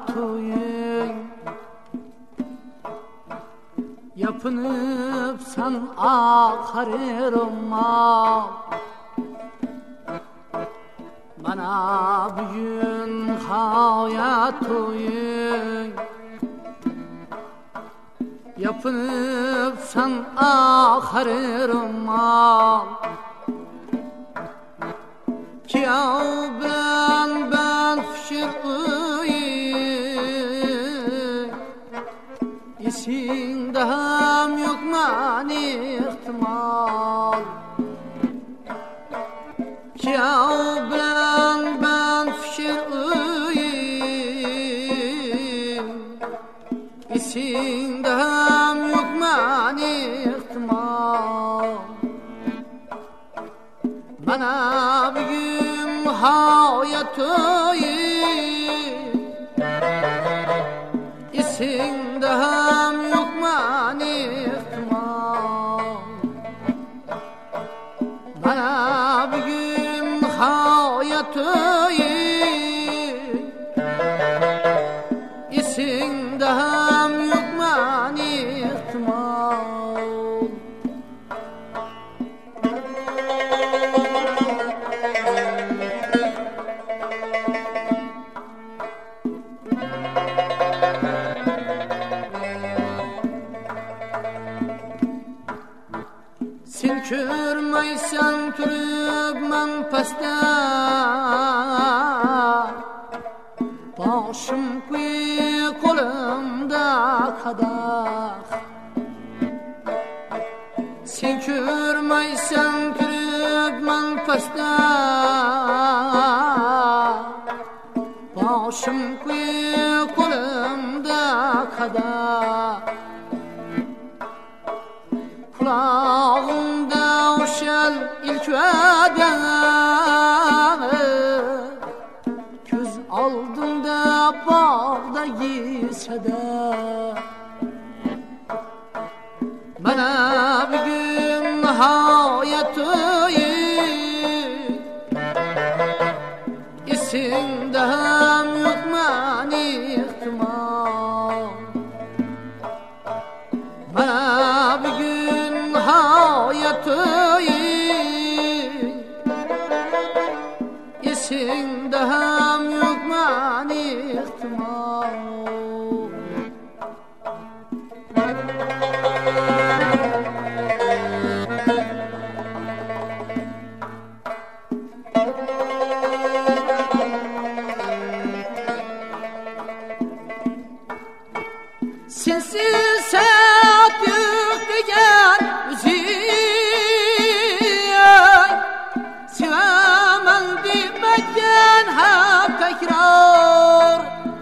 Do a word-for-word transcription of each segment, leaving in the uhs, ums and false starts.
toyun yapınıp sen akarırma. Bana bugün hayat toyun yapınıp sen akarırma. Ki yav ben ben fişir'ıyım İsinde hem yok mani ihtimal. Ki yav ben ben fişir'ıyım İsinde hem yok mani ihtimal. Bana bugün hayatıyım İsinde hem yok mani ihtimal. Bana bugün hayatıyım İsinde hem yok mani ihtimal. Sen körmeysen türüp men peste başım kuy kolumda kadak. Sen körmeysen türüp men peste başım kuy kolumda kadak. Kulağımda uşal ilk öden göz aldımda bağda giysede. Bana bugün hayatıyım İsinde hem yok mani ihtimal. Bana bugün hayatıyım İsinde hem yok mani ihtimal. Sensiz saat yok diyen üzüyen Sevemem demekten hep tekrar.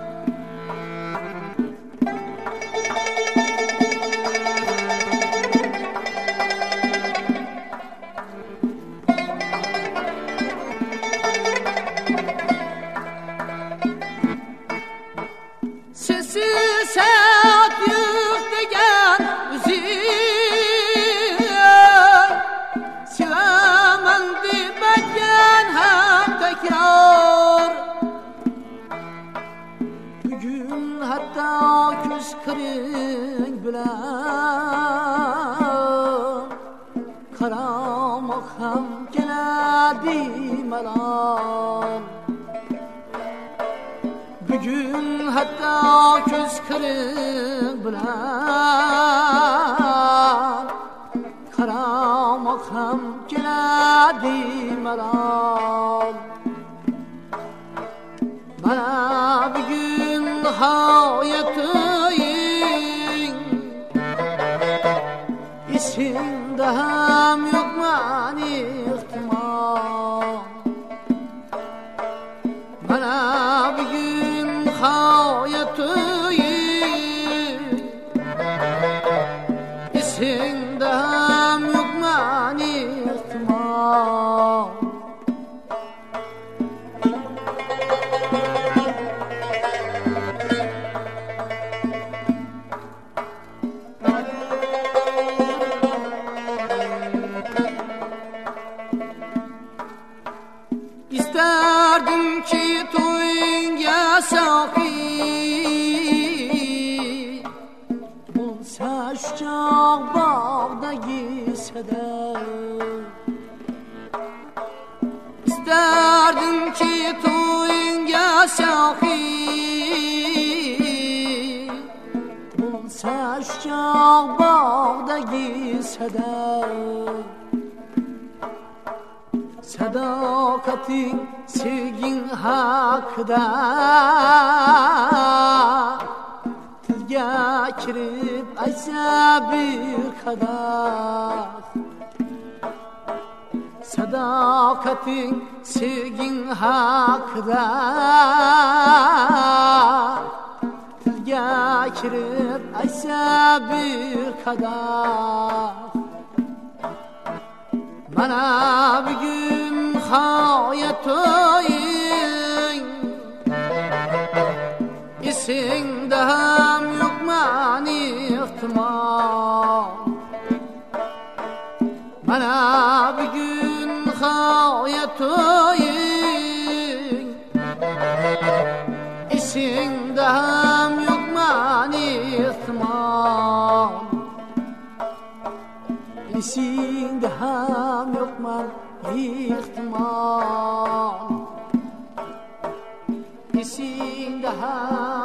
Sensiz saat yok diyen üzüyen Sevemem demekten hep tekrar. Bugün hatta küs kırık bilen karamak hem geledi melan. Bugün hatta göz kırık bilen karamak hem geledi melan. Bana bugün hayatıyım İsinde hem yok mani ihtimal. Bana bugün hayatıyım İsinde hem yok mani ihtimal. İsterdim ki toyun ya saki İsterdim ki tuyunga şahi Bulsa şah bağdaki sedef Sadakatin sevgin hakda Tilga kirib aysa bir kadar Sadakatin sevgin hakda Tilga kirib aysa bir kadar Mana bugün hayatın İsinde hem yok mani ihtimal Mana bugün hayatın İsinde hem yok mani ihtimal İsinde hem yok man ihtimal İsinde hem